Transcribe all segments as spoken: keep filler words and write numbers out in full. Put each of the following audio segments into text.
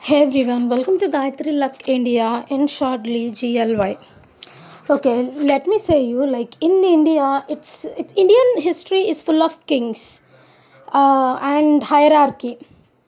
Hey everyone, welcome to Gayatri Luck India, in shortly G L Y. Okay, let me say you like in India, it's, it's Indian history is full of kings uh, and hierarchy.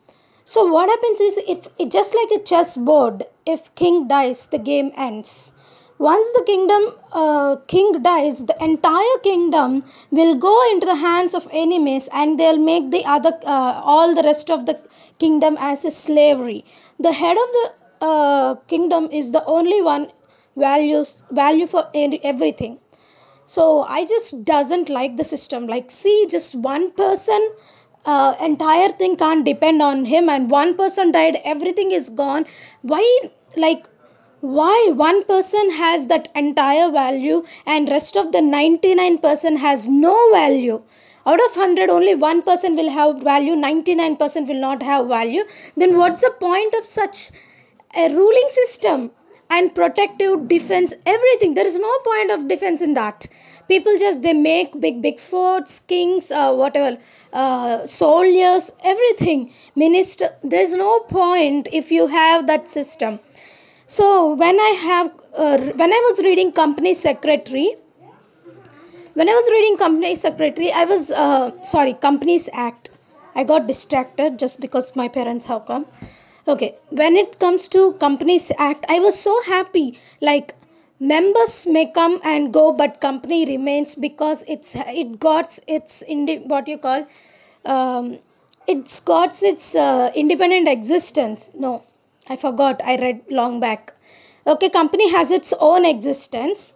So what happens is if it just like a chess board, if king dies, the game ends. Once the kingdom uh, king dies, the entire kingdom will go into the hands of enemies, and they'll make the other uh, all the rest of the kingdom as a slavery. The head of the uh, kingdom is the only one values value for everything. So I just doesn't like the system. Like, see, just one person, uh, entire thing can't depend on him, and one person died, everything is gone. Why? Like, why one person has that entire value and rest of the ninety-nine percent has no value? Out of one hundred, only one person will have value, ninety-nine percent will not have value. Then what's the point of such a ruling system? And protective defense, everything, there is no point of defense in that. People just they make big big forts, kings, uh, whatever, uh, soldiers, everything, minister, there's no point if you have that system. So when I have uh, when I was reading company secretary, when I was reading company secretary, I was uh, sorry, companies act, I got distracted just because my parents have come. Okay, when it comes to companies act, I was so happy. Like, members may come and go, but company remains because it's it got its indi- what you call, um, it's got its uh, independent existence. No, I forgot, I read long back. Okay, company has its own existence.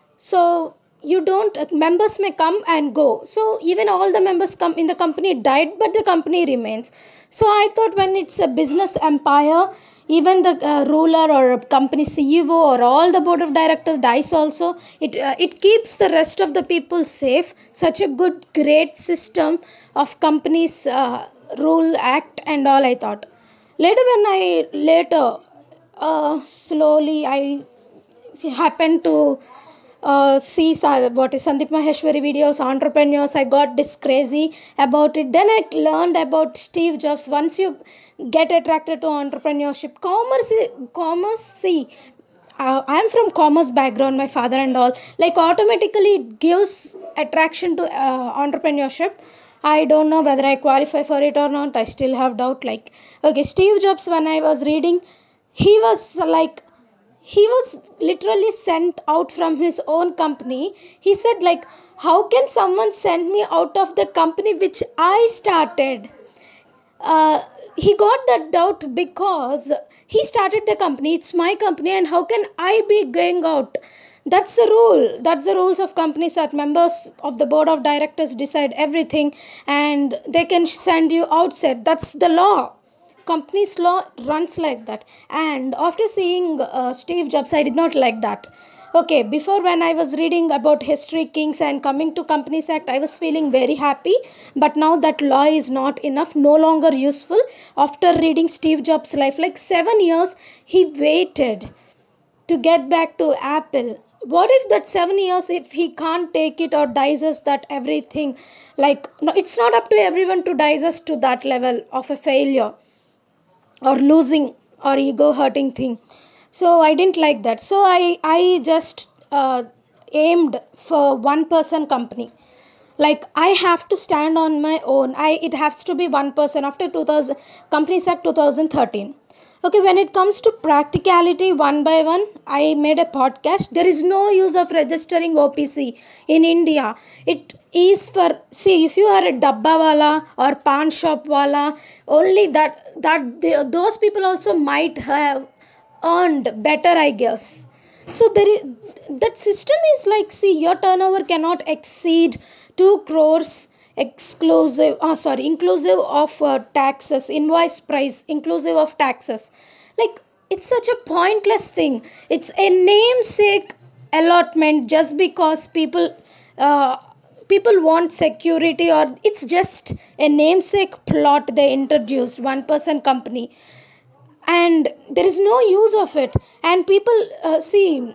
So you don't, members may come and go, so even all the members come in the company died, but the company remains. So I thought, when it's a business empire, even the uh, ruler or a company CEO or all the board of directors dies also, it uh, it keeps the rest of the people safe. Such a good great system of companies uh, rule act and all, I thought. Later, when I later uh, slowly I happened to uh, see Sa- what is Sandeep Maheshwari videos, entrepreneurs. I got this crazy about it. Then I learned about Steve Jobs. Once you get attracted to entrepreneurship, commerce, commerce. See, uh, I'm from commerce background, my father and all. Like, automatically it gives attraction to uh, entrepreneurship. I don't know whether I qualify for it or not. I still have doubt. Like, okay, Steve Jobs. When I was reading, he was like, he was literally sent out from his own company. He said, like, how can someone send me out of the company which I started? uh, he got that doubt because he started the company, it's my company, and how can I be going out? That's the rule, that's the rules of companies, that members of the board of directors decide everything, and they can send you outside. That's the law. Companies law runs like that. And after seeing uh, Steve Jobs, I did not like that. Okay, before, when I was reading about history, kings, and coming to companies act, I was feeling very happy. But now that law is not enough, no longer useful. After reading Steve Jobs life, like seven years he waited to get back to Apple. What if that seven years, if he can't take it or digest that everything? Like, no, it's not up to everyone to digest to that level of a failure or losing or ego hurting thing. So I didn't like that. So i i just uh, aimed for one person company. Like, I have to stand on my own. I It has to be one person. After two thousand, companies act two thousand thirteen. Okay, when it comes to practicality, one by one, I made a podcast. There is no use of registering O P C in India. It is for, see, if you are a dabba wala or pan shop wala, only that that they, those people also might have earned better, I guess. So there is, that system is like, see, your turnover cannot exceed two crores exclusive, oh sorry, inclusive of uh, taxes, invoice price inclusive of taxes. Like, it's such a pointless thing. It's a namesake allotment, just because people uh, people want security, or it's just a namesake plot they introduced, one person company, and there is no use of it. And people, uh, see,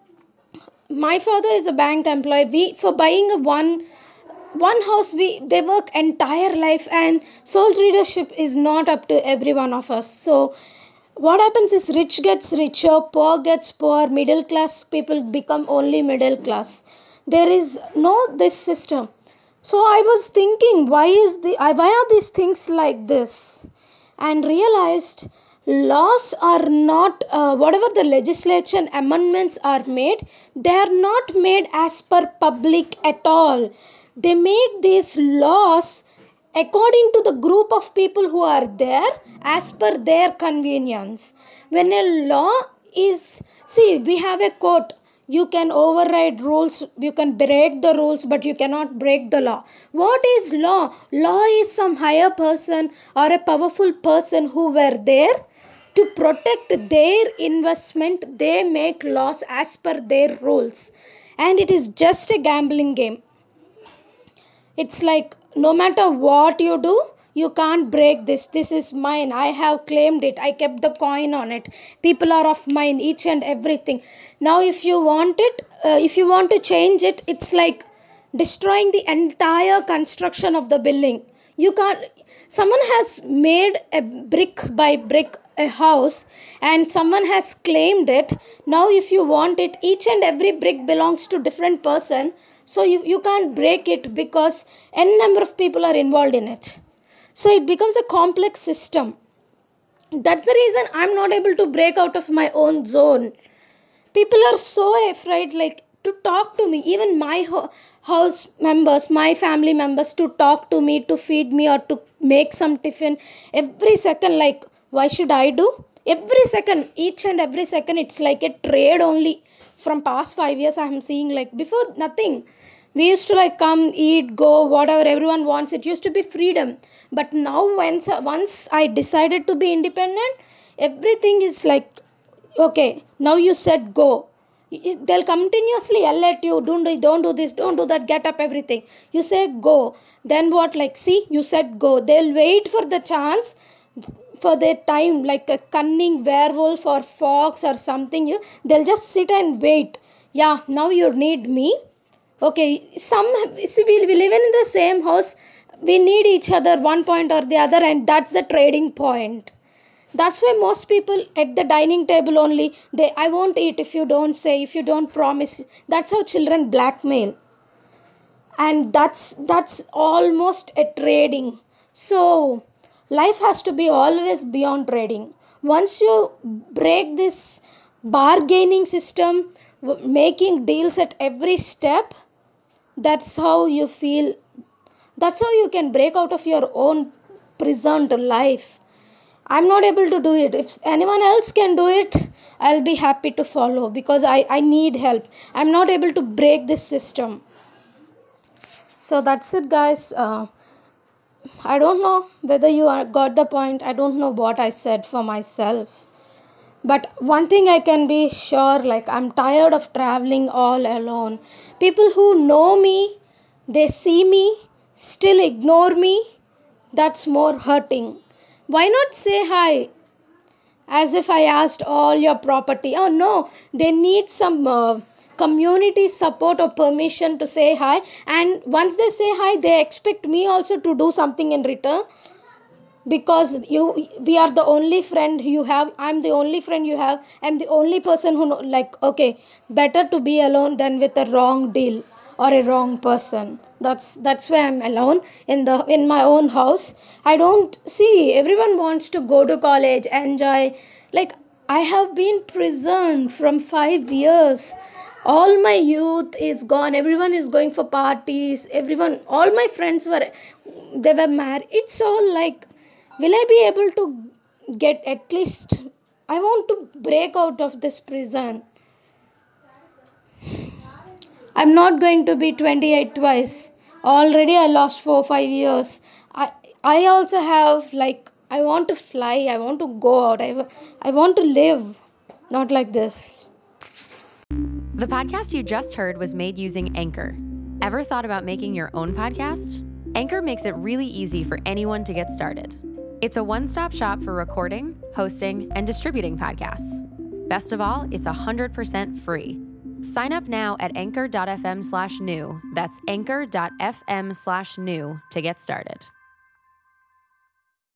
my father is a bank employee. We, for buying a one one house, we they work entire life, and sole leadership is not up to every one of us. So what happens is rich gets richer, poor gets poor, middle class people become only middle class. There is no this system. So I was thinking, why is the why are these things like this, and realized laws are not uh, whatever the legislation amendments are made, they are not made as per public at all. They make these laws according to the group of people who are there as per their convenience. When a law is, see, we have a quote, you can override rules, you can break the rules, but you cannot break the law. What is law? Law is some higher person or a powerful person who were there to protect their investment. They make laws as per their rules, and it is just a gambling game. It's like, no matter what you do, you can't break this. This is mine. I have claimed it. I kept the coin on it. People are of mine, each and everything. Now, if you want it, uh, if you want to change it, it's like destroying the entire construction of the building. You can't. Someone has made a brick by brick a house, and someone has claimed it. Now, if you want it, each and every brick belongs to different person. So you, you can't break it because n number of people are involved in it. So it becomes a complex system. That's the reason I'm not able to break out of my own zone. People are so afraid, like, to talk to me. Even my ho- house members, my family members, to talk to me, to feed me, or to make some tiffin. Every second, like, why should I do? Every second, each and every second, it's like a trade only. From past five years, I'm seeing, like, before nothing. We used to like come, eat, go, whatever everyone wants. It used to be freedom. But now, once, once I decided to be independent, everything is like, okay, now you said go. They'll continuously yell at you, don't do, don't do this, don't do that, get up, everything. You say go. Then what? Like, see, you said go. They'll wait for the chance, for their time, like a cunning werewolf or fox or something. You, they'll just sit and wait. Yeah, now you need me. Okay, some, see, we, we live in the same house. We need each other one point or the other, and that's the trading point. That's why most people at the dining table only, they, I won't eat if you don't say, if you don't promise. That's how children blackmail. And that's that's almost a trading. So life has to be always beyond trading. Once you break this bargaining system, making deals at every step, that's how you feel. That's how you can break out of your own prison to life. I'm not able to do it. If anyone else can do it, I'll be happy to follow, because I, I need help. I'm not able to break this system. So that's it, guys. Uh, I don't know whether you are, got the point. I don't know what I said for myself. But one thing I can be sure, like, I'm tired of traveling all alone. People who know me, they see me, still ignore me. That's more hurting. Why not say hi? As if I asked all your property. Oh no, they need some uh, community support or permission to say hi. And once they say hi, they expect me also to do something in return. Because you, we are the only friend you have. I'm the only friend you have. I'm the only person who know, like, okay, better to be alone than with a wrong deal or a wrong person. That's that's why I'm alone in the in my own house. I don't see, everyone wants to go to college, enjoy. Like, I have been prisoned from five years. All my youth is gone. Everyone is going for parties. Everyone, all my friends were, they were married. It's all like, will I be able to get at least, I want to break out of this prison. I'm not going to be twenty-eight twice. Already I lost four five years. I I also have, like, I want to fly. I want to go out. I, I want to live. Not like this. The podcast you just heard was made using Anchor. Ever thought about making your own podcast? Anchor makes it really easy for anyone to get started. It's a one-stop shop for recording, hosting, and distributing podcasts. Best of all, it's one hundred percent free. Sign up now at anchor.fm slash new. That's anchor.fm slash new to get started.